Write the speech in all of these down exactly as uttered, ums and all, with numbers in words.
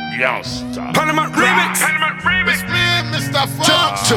Youngster. Panama Remix. Panama Remix. It's me, mister Fox.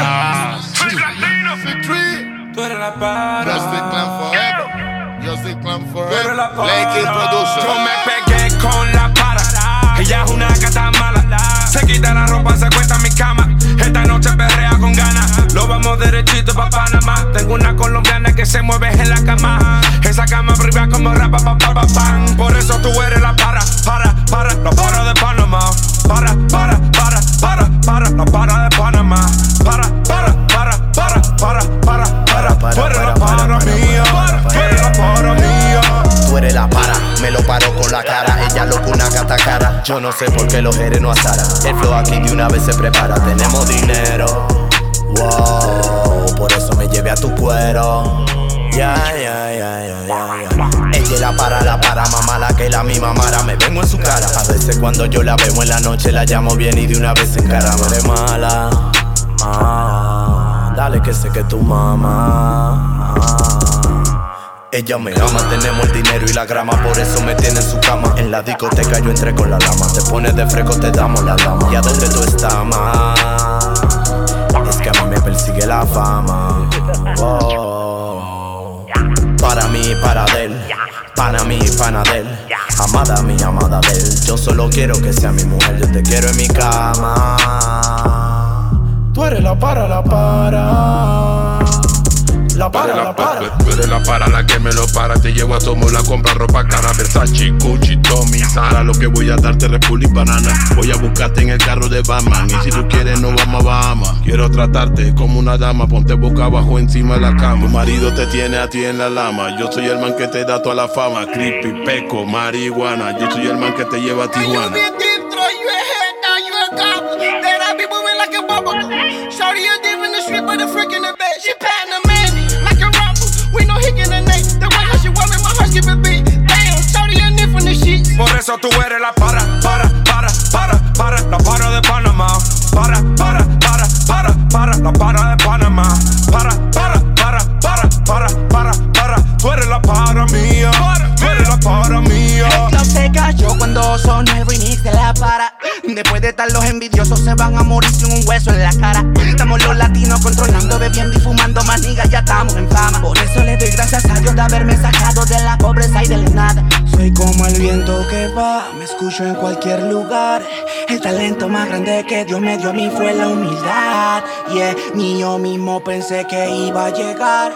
Tú eres la para. Just the clan forever. Just the clan Tú eres forever. la para. Blakey producer. Yo me pegué con la para. Ella es una gata mala. Se quita la ropa, se acuesta en mi cama. Esta noche perrea con ganas. Lo vamos derechito pa' Panamá. Tengo una colombiana que se mueve en la cama. Esa cama arriba como rapa pa pa pa pam. Por eso tú eres la para, para, para. La para de Panamá. Para, para, para, para, para. La para de Panamá. Para, para, para, para, para, para, para. Tú eres la para mía. Tú eres la para mía. Tú eres la para, me lo paro con la cara. Ella loco, una gata cara. Yo no sé por qué los jeres no asaran. El flow aquí de una vez se prepara. Tenemos dinero, wow. Por eso me llevé a tu cuero. Ya, ya, ya, ya, ya, ya. Ella la para, la para, más mala que la misma Mara. Me vengo en su cara. A veces cuando yo la veo en la noche la llamo bien y de una vez se encarama. Eres mala, ah, dale que sé que tu mamá. Ah. Ella me ama, tenemos el dinero y la grama, por eso me tiene en su cama. En la discoteca yo entré con la lama. Te pones de fresco, te damos la dama. ¿Y a dónde tú estás, ma? Es que a mí me persigue la fama. Oh. Para mí, para de él. Para mí, pana de él. Amada mía, amada de él. Yo solo quiero que sea mi mujer. Yo te quiero en mi cama. Tú eres la para, la para. La para, la para. Tú eres la para, la que me lo para. Te llevo a Tomo, la compra ropa cara. Versace, Gucci, Tommy, Zara. Lo que voy a darte, Republic Banana. Voy a buscarte en el carro de Batman. Y si tú quieres, no vamos a Bahamas. Quiero tratarte como una dama. Ponte boca abajo encima de la cama. Tu marido te tiene a ti en la lama. Yo soy el man que te da toda la fama. Creepy, peco, marihuana. Yo soy el man que te lleva a Tijuana. Shorty a div in the street, but a frick in the bed. She Panamanian, like a rapper. We know he get a name. The way how she wear me, my heart skip a beat. Damn, shorty a nip in the sheets. Por eso tú eres la para, para, para, para, para. La para de Panamá. Para, para, para, para, para. La para de Panamá. Para, para, para, para, para, para, para. Tú eres la para mía. Tú eres la para mía. El club se cayó cuando sonó el remix de la para. Después de estar los envidiosos se van a morir sin un hueso en la cara. Estamos los latinos controlando, bebiendo y fumando más niggas, ya estamos en fama. Por eso le doy gracias a Dios de haberme sacado de la pobreza y de la nada. Soy como el viento que va, me escucho en cualquier lugar. El talento más grande que Dios me dio a mí fue la humildad. Yeah, ni yo mismo pensé que iba a llegar.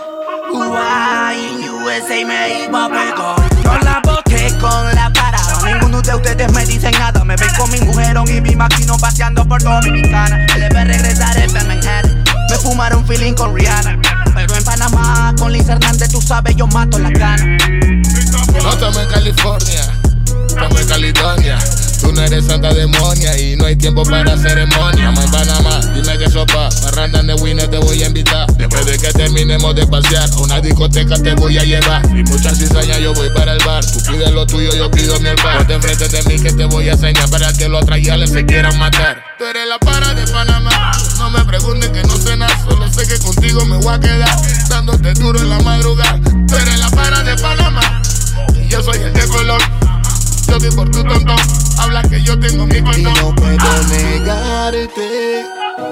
Uy, U S A me iba a pegar. Yo la boté con la parada. Ninguno de ustedes me dice nada. Me ven con mi mujerón y mi maquino paseando por Dominicana. Debe regresar en Manhattan. Me fumaron feeling con Rihanna. Pero en Panamá con Liz Hernández tú sabes yo mato la gana. No estamos en California, estamos en California. Tú no eres santa demonia y no hay tiempo para ceremonia. Estamos en Panamá, dime que sopa. Parrandas de Winner te voy a invitar. Después de que terminemos de pasear, a una discoteca te voy a llevar. Y muchas cizañas yo voy para el bar. Tú pides lo tuyo, yo pido mi albar. Ponte enfrente de mí que te voy a enseñar para que los atrayales se quieran matar. Tú eres la para de Panamá. No me pregunten que no sé nada. Solo sé que contigo me voy a quedar dándote duro en la madrugada. Tú eres la para de Panamá y yo soy el de color. Yo vi por tu tontón, habla que yo tengo mi condón. Y no puedo negarte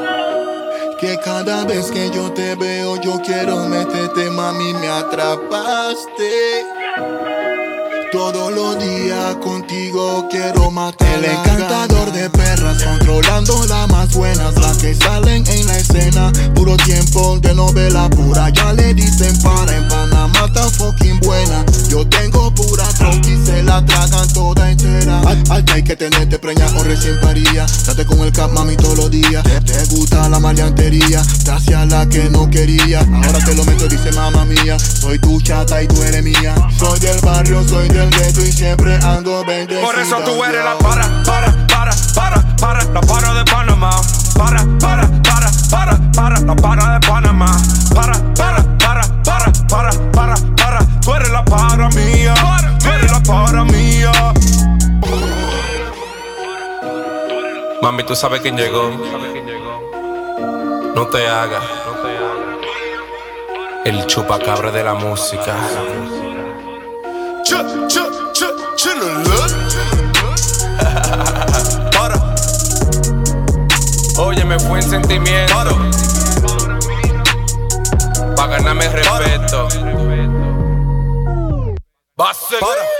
que cada vez que yo te veo yo quiero meterte, mami, me atrapaste. Todos los días contigo quiero matar. El encantador de perras, controlando las más buenas, las que salen en la escena. Puro tiempo de novela pura, ya le dicen para. En Panamá tan fucking buena. Yo tengo pura tronca y se la tragan toda entera. Ay, hay que tenerte preña o recién paría. Date con el cap, mami, todos los días. Te, te gusta la maleantería, te hacía la que no quería. Ahora te lo meto, dice mamá mía. Soy tu chata y tú eres mía. Soy del barrio, soy del gueto y siempre ando bendecida. Por eso tú eres la para, para, para, para, para. La para de Panamá. Para, para, para, para, para. La para de Panamá. Para, para, para, para, para, para, para. Tú eres la para mía. Tú eres la para mía. Mami, tú sabes quién llegó. No te hagas el chupacabra de la música. Ch, ch, ch, chillin', look. Oye, me fui en sentimiento pa' ganarme respeto. Va a ser.